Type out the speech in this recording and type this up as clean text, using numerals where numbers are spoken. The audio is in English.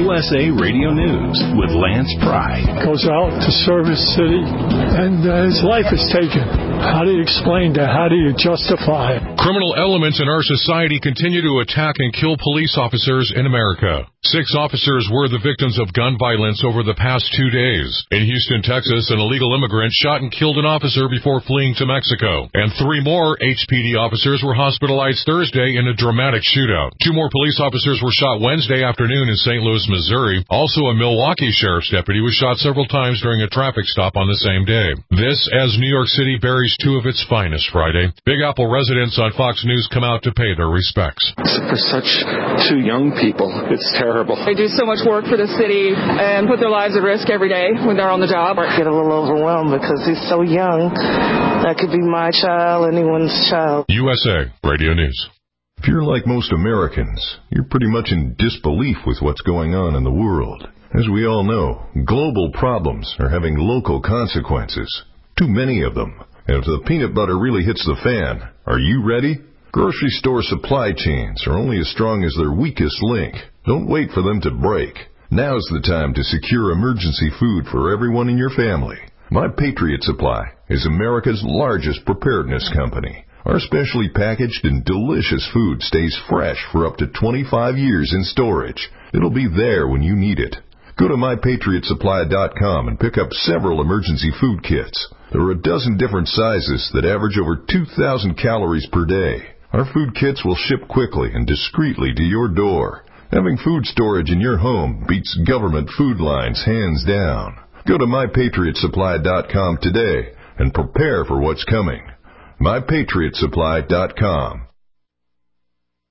USA Radio News with Lance Pry. Goes out to service city, and his life is taken. How do you explain that? How do you justify it? Criminal elements in our society continue to attack and kill police officers in America. 6 officers were the victims of gun violence over the past 2 days. In Houston, Texas, an illegal immigrant shot and killed an officer before fleeing to Mexico. And 3 more HPD officers were hospitalized Thursday in a dramatic shootout. 2 more police officers were shot Wednesday afternoon in St. Louis, Missouri. Also, a Milwaukee sheriff's deputy was shot several times during a traffic stop on the same day. This as New York City buries 2 of its finest Friday. Big Apple residents on Fox News come out to pay their respects. For such 2 young people, it's terrible. They do so much work for the city and put their lives at risk every day when they're on the job. I get a little overwhelmed because he's so young. That could be my child, anyone's child. USA Radio News. If you're like most Americans, you're pretty much in disbelief with what's going on in the world. As we all know, global problems are having local consequences. Too many of them. And if the peanut butter really hits the fan, are you ready? Grocery store supply chains are only as strong as their weakest link. Don't wait for them to break. Now's the time to secure emergency food for everyone in your family. My Patriot Supply is America's largest preparedness company. Our specially packaged and delicious food stays fresh for up to 25 years in storage. It'll be there when you need it. Go to MyPatriotSupply.com and pick up several emergency food kits. There are a dozen different sizes that average over 2,000 calories per day. Our food kits will ship quickly and discreetly to your door. Having food storage in your home beats government food lines hands down. Go to MyPatriotSupply.com today and prepare for what's coming. MyPatriotSupply.com.